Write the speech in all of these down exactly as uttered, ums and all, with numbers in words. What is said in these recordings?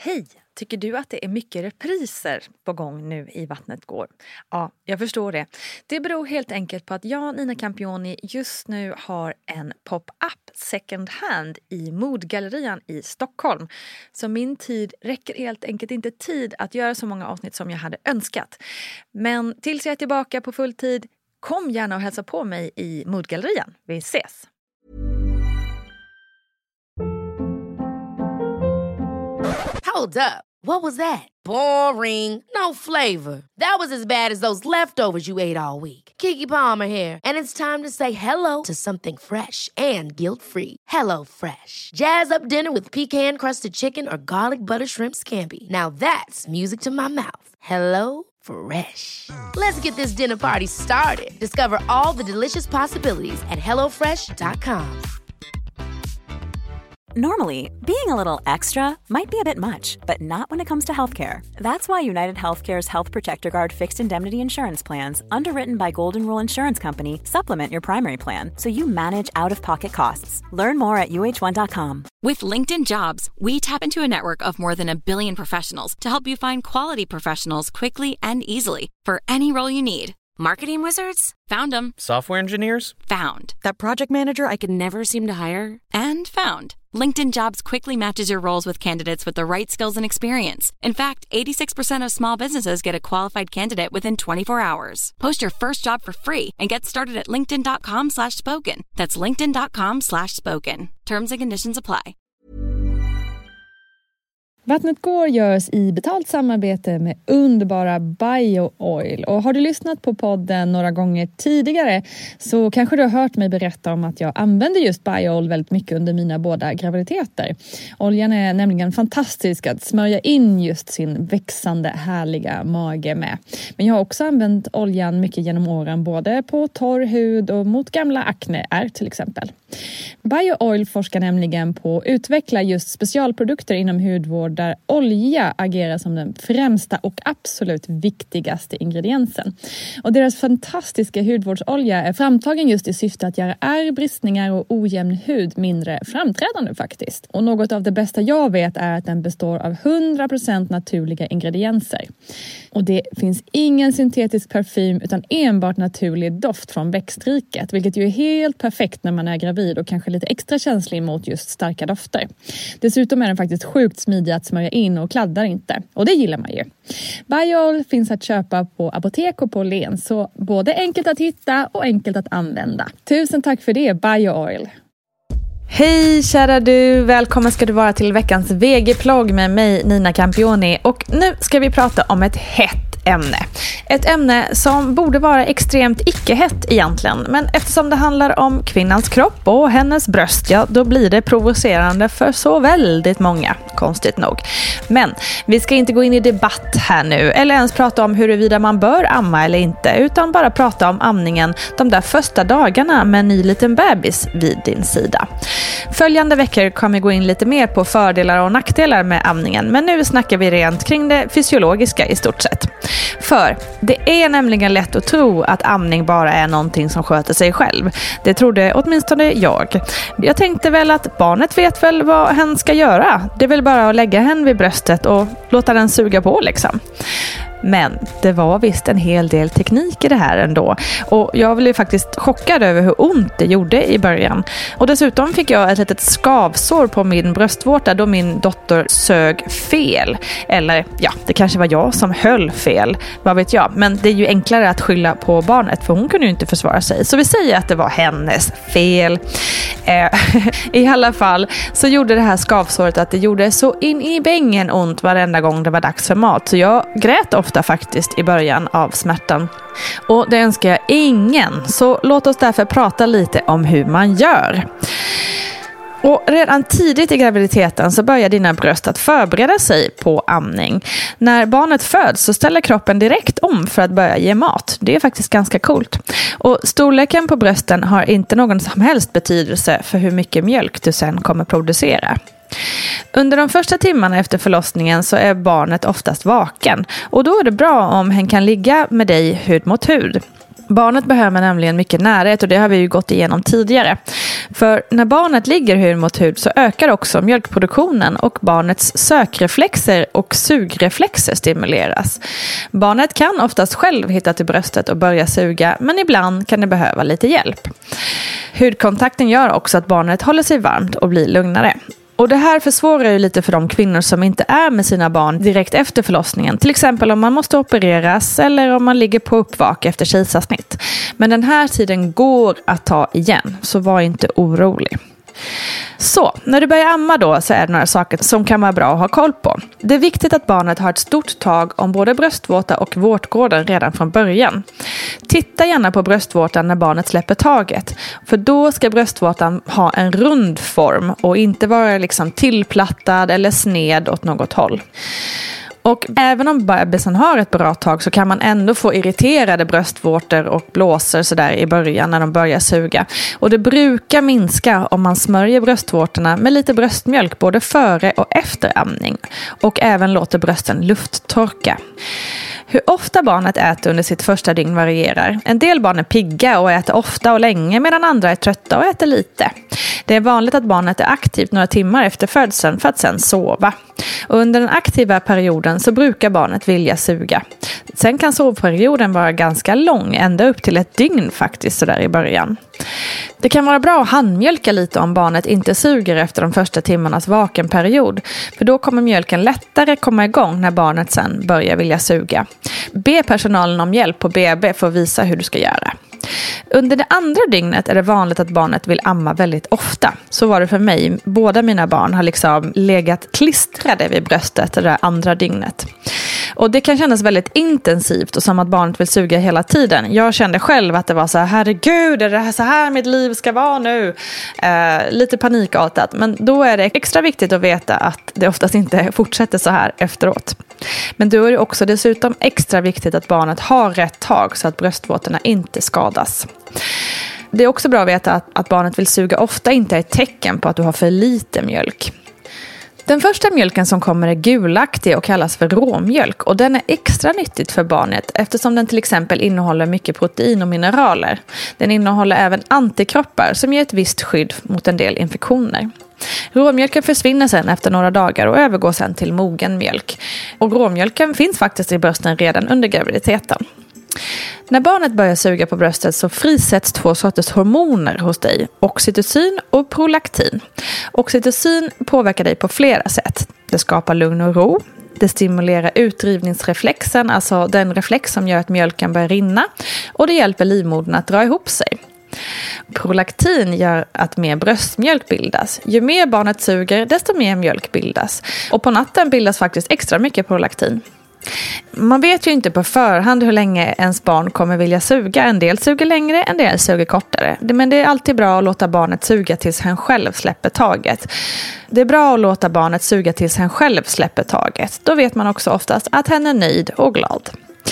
Hej! Tycker du att det är mycket repriser på gång nu i Vattnet går? Ja, jag förstår det. Det beror helt enkelt på att jag, Nina Campioni, just nu har en pop-up second hand i Modgallerian i Stockholm. Så min tid räcker helt enkelt inte tid att göra så många avsnitt som jag hade önskat. Men tills jag är tillbaka på full tid, kom gärna och hälsa på mig i Modgallerian. Vi ses! Hold up. What was that? Boring. No flavor. That was as bad as those leftovers you ate all week. Keke Palmer here, and it's time to say hello to something fresh and guilt-free. Hello Fresh. Jazz up dinner with pecan-crusted chicken or garlic butter shrimp scampi. Now that's music to my mouth. Hello Fresh. Let's get this dinner party started. Discover all the delicious possibilities at hello fresh dot com. Normally, being a little extra might be a bit much, but not when it comes to healthcare. That's why United Healthcare's Health Protector Guard fixed indemnity insurance plans, underwritten by Golden Rule Insurance Company, supplement your primary plan so you manage out-of-pocket costs. Learn more at U H one dot com. With LinkedIn Jobs, we tap into a network of more than a billion professionals to help you find quality professionals quickly and easily for any role you need. Marketing wizards? Found them. Software engineers? Found. That project manager I could never seem to hire? And found. LinkedIn Jobs quickly matches your roles with candidates with the right skills and experience. In fact, eighty-six percent of small businesses get a qualified candidate within twenty-four hours. Post your first job for free and get started at linkedin dot com slash spoken. That's linkedin dot com slash spoken. Terms and conditions apply. Vattnet går görs i betalt samarbete med underbara BioOil. Och har du lyssnat på podden några gånger tidigare så kanske du har hört mig berätta om att jag använder just BioOil väldigt mycket under mina båda graviditeter. Oljan är nämligen fantastisk att smörja in just sin växande härliga mage med. Men jag har också använt oljan mycket genom åren både på torr hud och mot gamla akneär till exempel. BioOil forskar nämligen på att utveckla just specialprodukter inom hudvård där olja agerar som den främsta och absolut viktigaste ingrediensen. Och deras fantastiska hudvårdsolja är framtagen just i syfte att göra ärr, bristningar och ojämn hud mindre framträdande faktiskt. Och något av det bästa jag vet är att den består av hundra procent naturliga ingredienser. Och det finns ingen syntetisk parfym utan enbart naturlig doft från växtriket, vilket ju är helt perfekt när man är gravid och kanske lite extra känslig mot just starka dofter. Dessutom är den faktiskt sjukt smidig att smörja in och kladdar inte. Och det gillar man ju. BioOil finns att köpa på apotek och på Len, så både enkelt att hitta och enkelt att använda. Tusen tack för det, BioOil! Hej kära du, välkommen ska du vara till veckans V G-plogg med mig Nina Campioni. Och nu ska vi prata om ett hett ämne. Ett ämne som borde vara extremt icke-hett egentligen. Men eftersom det handlar om kvinnans kropp och hennes bröst, ja, då blir det provocerande för så väldigt många, konstigt nog. Men vi ska inte gå in i debatt här nu eller ens prata om huruvida man bör amma eller inte, utan bara prata om amningen de där första dagarna med en ny liten bebis vid din sida. Följande veckor kommer gå in lite mer på fördelar och nackdelar med amningen, men nu snackar vi rent kring det fysiologiska i stort sett. För det är nämligen lätt att tro att amning bara är någonting som sköter sig själv. Det trodde åtminstone jag. Jag tänkte väl att barnet vet väl vad hen ska göra. Det är väl bara att lägga hen vid bröstet och låta den suga på liksom. Men det var visst en hel del teknik i det här ändå. Och jag blev faktiskt chockad över hur ont det gjorde i början. Och dessutom fick jag ett litet skavsår på min bröstvårta då min dotter sög fel. Eller ja, det kanske var jag som höll fel. Vad vet jag. Men det är ju enklare att skylla på barnet för hon kunde ju inte försvara sig. Så vi säger att det var hennes fel. Eh, I alla fall så gjorde det här skavsåret att det gjorde så in i bängen ont varenda gång det var dags för mat. Så jag grät ofta faktiskt i början av smärtan. Och det önskar jag ingen. Så låt oss därför prata lite om hur man gör. Och redan tidigt i graviditeten så börjar dina bröst att förbereda sig på amning. När barnet föds så ställer kroppen direkt om för att börja ge mat. Det är faktiskt ganska coolt. Och storleken på brösten har inte någon som helst betydelse för hur mycket mjölk du sen kommer producera. Under de första timmarna efter förlossningen så är barnet oftast vaken. Och då är det bra om hen kan ligga med dig hud mot hud. Barnet behöver nämligen mycket närhet och det har vi ju gått igenom tidigare. För när barnet ligger hud mot hud så ökar också mjölkproduktionen och barnets sökreflexer och sugreflexer stimuleras. Barnet kan oftast själv hitta till bröstet och börja suga, men ibland kan det behöva lite hjälp. Hudkontakten gör också att barnet håller sig varmt och blir lugnare. Och det här försvårar ju lite för de kvinnor som inte är med sina barn direkt efter förlossningen. Till exempel om man måste opereras eller om man ligger på uppvak efter kejsarsnitt. Men den här tiden går att ta igen, så var inte orolig. Så, när du börjar amma då så är det några saker som kan vara bra att ha koll på. Det är viktigt att barnet har ett stort tag om både bröstvårta och vårtgården redan från början. Titta gärna på bröstvårtan när barnet släpper taget. För då ska bröstvårtan ha en rund form och inte vara liksom tillplattad eller sned åt något håll. Och även om bebisen har ett bra tag så kan man ändå få irriterade bröstvårtor och blåsor sådär i början när de börjar suga. Och det brukar minska om man smörjer bröstvårtorna med lite bröstmjölk både före och efter amning. Och även låter brösten lufttorka. Hur ofta barnet äter under sitt första dygn varierar. En del barn är pigga och äter ofta och länge medan andra är trötta och äter lite. Det är vanligt att barnet är aktivt några timmar efter födseln för att sedan sova. Och under den aktiva perioden så brukar barnet vilja suga. Sen kan sovperioden vara ganska lång, ända upp till ett dygn faktiskt så där i början. Det kan vara bra att handmjölka lite om barnet inte suger efter de första timmarnas vakenperiod. För då kommer mjölken lättare komma igång när barnet sen börjar vilja suga. Be personalen om hjälp på B B för att visa hur du ska göra. Under det andra dygnet är det vanligt att barnet vill amma väldigt ofta. Så var det för mig. Båda mina barn har liksom legat klistrade vid bröstet det där andra dygnet. Och det kan kännas väldigt intensivt och som att barnet vill suga hela tiden. Jag kände själv att det var så här, herregud, är det här så här mitt liv ska vara nu? Eh, lite panikartat. Men då är det extra viktigt att veta att det oftast inte fortsätter så här efteråt. Men då är det också dessutom extra viktigt att barnet har rätt tag så att bröstvårtorna inte skadas. Det är också bra att veta att, att barnet vill suga ofta inte är ett tecken på att du har för lite mjölk. Den första mjölken som kommer är gulaktig och kallas för råmjölk och den är extra nyttigt för barnet eftersom den till exempel innehåller mycket protein och mineraler. Den innehåller även antikroppar som ger ett visst skydd mot en del infektioner. Råmjölken försvinner sen efter några dagar och övergår sen till mogen mjölk. Och råmjölken finns faktiskt i brösten redan under graviditeten. När barnet börjar suga på bröstet så frisätts två sorters hormoner hos dig, oxytocin och prolaktin. Oxytocin påverkar dig på flera sätt. Det skapar lugn och ro. Det stimulerar utdrivningsreflexen, alltså den reflex som gör att mjölken börjar rinna. Och det hjälper livmodern att dra ihop sig. Prolaktin gör att mer bröstmjölk bildas. Ju mer barnet suger, desto mer mjölk bildas. Och på natten bildas faktiskt extra mycket prolaktin. Man vet ju inte på förhand hur länge ens barn kommer vilja suga. En del suger längre, en del suger kortare. Men det är alltid bra att låta barnet suga tills hen själv släpper taget. Det är bra att låta barnet suga tills hen själv släpper taget. Då vet man också oftast att hen är nöjd och glad.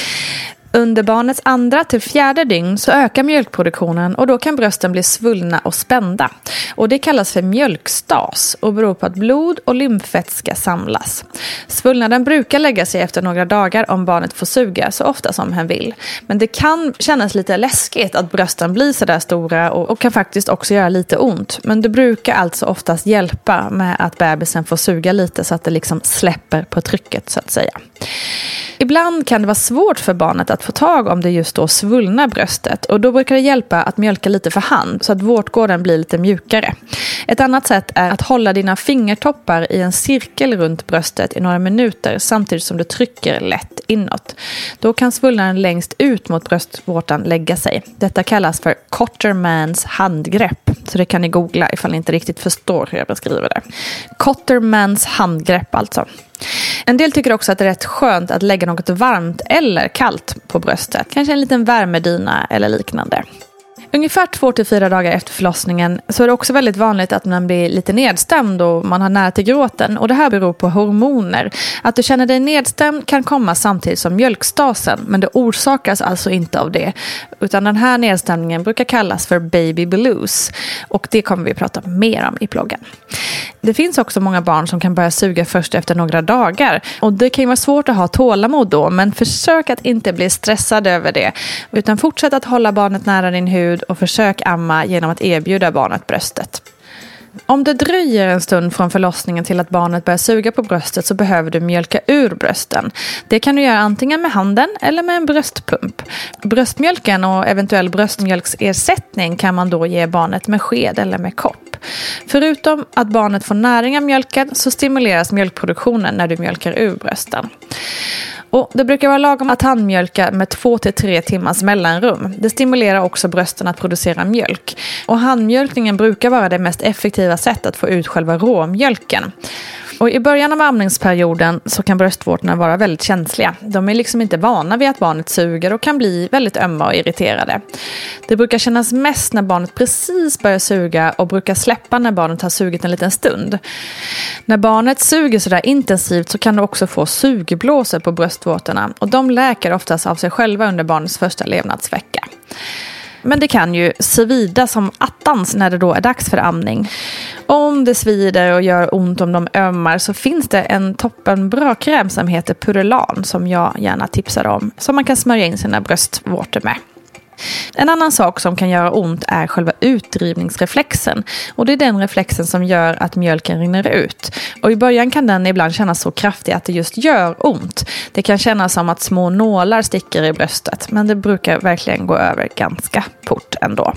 Under barnets andra till fjärde dygn så ökar mjölkproduktionen och då kan brösten bli svullna och spända. Och det kallas för mjölkstas och beror på att blod och lymfvätska samlas. Svullnaden brukar lägga sig efter några dagar om barnet får suga så ofta som hen vill. Men det kan kännas lite läskigt att brösten blir så där stora och, och kan faktiskt också göra lite ont. Men det brukar alltså oftast hjälpa med att bebisen får suga lite så att det liksom släpper på trycket så att säga. Ibland kan det vara svårt för barnet att få tag om det just då svullnar bröstet och då brukar det hjälpa att mjölka lite för hand så att vårtgården blir lite mjukare. Ett annat sätt är att hålla dina fingertoppar i en cirkel runt bröstet i några minuter samtidigt som du trycker lätt inåt. Då kan svullnaden längst ut mot bröstvårtan lägga sig. Detta kallas för Cottermans handgrepp. Så det kan ni googla ifall ni inte riktigt förstår hur jag beskriver det. Cottermans handgrepp alltså. En del tycker också att det är rätt skönt att lägga något varmt eller kallt på bröstet. Kanske en liten värmedyna eller liknande. Ungefär två till fyra dagar efter förlossningen så är det också väldigt vanligt att man blir lite nedstämd och man har nära till gråten. Och det här beror på hormoner. Att du känner dig nedstämd kan komma samtidigt som mjölkstasen, men det orsakas alltså inte av det. Utan den här nedstämningen brukar kallas för baby blues. Och det kommer vi att prata mer om i bloggen. Det finns också många barn som kan börja suga först efter några dagar. Och det kan ju vara svårt att ha tålamod då, men försök att inte bli stressad över det. Utan fortsätt att hålla barnet nära din hud och försök amma genom att erbjuda barnet bröstet. Om det dröjer en stund från förlossningen till att barnet börjar suga på bröstet så behöver du mjölka ur brösten. Det kan du göra antingen med handen eller med en bröstpump. Bröstmjölken och eventuell bröstmjölksersättning kan man då ge barnet med sked eller med kopp. Förutom att barnet får näring av mjölken så stimuleras mjölkproduktionen när du mjölkar ur brösten. Och det brukar vara lagom att handmjölka med två till tre timmars mellanrum. Det stimulerar också brösten att producera mjölk. Och handmjölkningen brukar vara det mest effektiva sättet att få ut själva råmjölken. Och i början av amningsperioden så kan bröstvårtorna vara väldigt känsliga. De är liksom inte vana vid att barnet suger och kan bli väldigt ömma och irriterade. Det brukar kännas mest när barnet precis börjar suga och brukar släppa när barnet har sugit en liten stund. När barnet suger så där intensivt så kan du också få sugblåsor på bröstvårtorna och de läker oftast av sig själva under barnets första levnadsvecka. Men det kan ju svida som attans när det då är dags för amning. Om det svider och gör ont om de ömmar så finns det en toppenbra kräm som heter Purelan som jag gärna tipsar om. Som man kan smörja in sina bröstvårtor med. En annan sak som kan göra ont är själva utdrivningsreflexen. Och det är den reflexen som gör att mjölken rinner ut. Och i början kan den ibland kännas så kraftig att det just gör ont. Det kan kännas som att små nålar sticker i bröstet. Men det brukar verkligen gå över ganska fort ändå.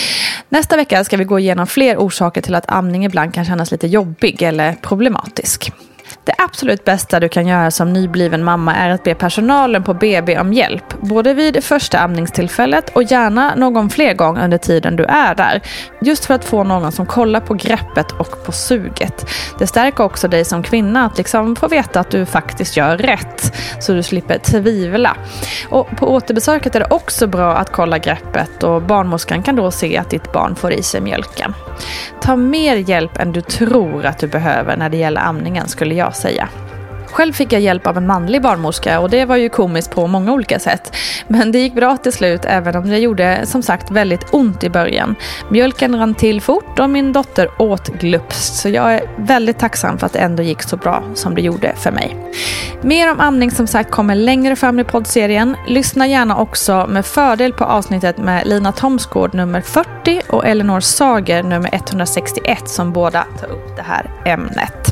Nästa vecka ska vi gå igenom fler orsaker till att amning ibland kan kännas lite jobbig eller problematisk. Det absolut bästa du kan göra som nybliven mamma är att be personalen på B B om hjälp. Både vid första amningstillfället och gärna någon fler gång under tiden du är där. Just för att få någon som kollar på greppet och på suget. Det stärker också dig som kvinna att liksom få veta att du faktiskt gör rätt. Så du slipper tvivla. Och på återbesöket är det också bra att kolla greppet och barnmorskan kan då se att ditt barn får i sig mjölken. Ta mer hjälp än du tror att du behöver när det gäller amningen skulle jag säga. Själv fick jag hjälp av en manlig barnmorska och det var ju komiskt på många olika sätt. Men det gick bra till slut även om det gjorde som sagt väldigt ont i början. Mjölken rann till fort och min dotter åt glupst. Så jag är väldigt tacksam för att det ändå gick så bra som det gjorde för mig. Mer om amning som sagt kommer längre fram i poddserien. Lyssna gärna också med fördel på avsnittet med Lina Thomsgård nummer fyrtio och Elinor Sager nummer etthundrasextioett som båda tar upp det här ämnet.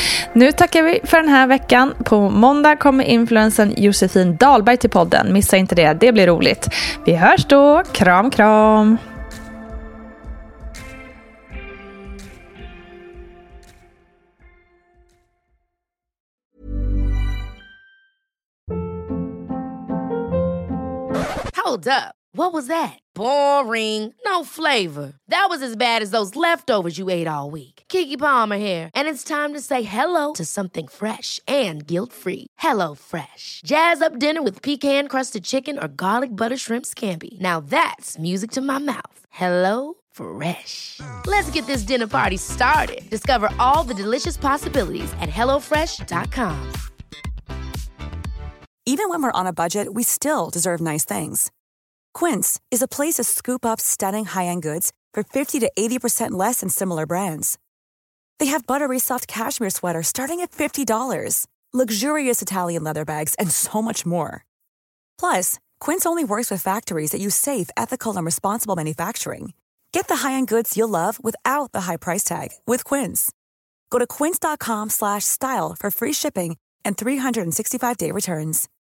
Nu tackar vi för den här veckan. På måndag kommer influensen Josefin Dahlberg till podden. Missa inte det, det blir roligt. Vi hörs då. Kram, kram. Hold up. What was that? Boring. No flavor. That was as bad as those leftovers you ate all week. Keke Palmer here, and it's time to say hello to something fresh and guilt-free. Hello Fresh. Jazz up dinner with pecan-crusted chicken or garlic butter shrimp scampi. Now that's music to my mouth. Hello Fresh. Let's get this dinner party started. Discover all the delicious possibilities at hello fresh dot com. Even when we're on a budget, we still deserve nice things. Quince is a place to scoop up stunning high-end goods for fifty to eighty percent less than similar brands. They have buttery soft cashmere sweaters starting at fifty dollars, luxurious Italian leather bags, and so much more. Plus, Quince only works with factories that use safe, ethical, and responsible manufacturing. Get the high-end goods you'll love without the high price tag with Quince. Go to quince dot com slash style for free shipping and three sixty-five day returns.